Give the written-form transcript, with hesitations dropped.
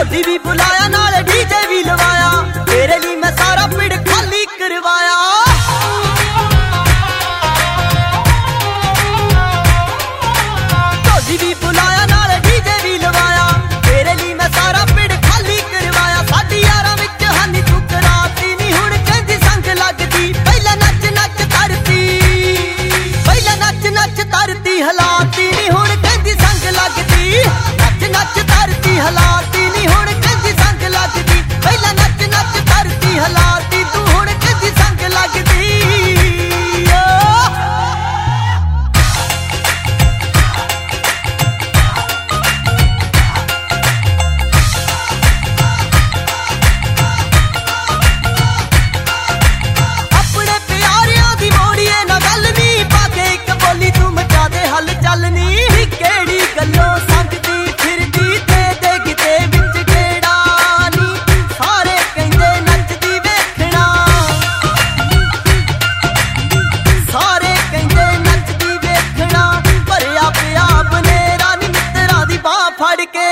ढोली भी बुलाया नाल डीजे भी लवाया, तेरे लिए मैं सारा पिंड खाली करवाया। ढोली भी बुलाया नाल डीजे भी लवाया, तेरे लिए मैं सारा पिंड खाली करवाया। साडी यारां विच हानी तू कराती नी, हुण कहंदी संग लगदी। पहला नच नच तरती, पहला नच नच तरती हलाती नी, हुण कहंदी संग लगदी। नच नच तरती हलाती नी, हुण कहंदी संग लगदी। पहला नच नच तरती हलाती, तू हुण कहंदी संग लगदी। अपने प्यारियां दी मोड़िए ना गल नी, पाके एक बोली तू मचा दे हल चल नी। केड़ी गल्लों संगदी फिरदी ते दे किते विच केड़ा नी, सारे कहंदे नचदी वेखना, सारे कहंदे नचदी वेखना। भरिया पिया बनेरा नी मित्तरां दी बाह फड़ के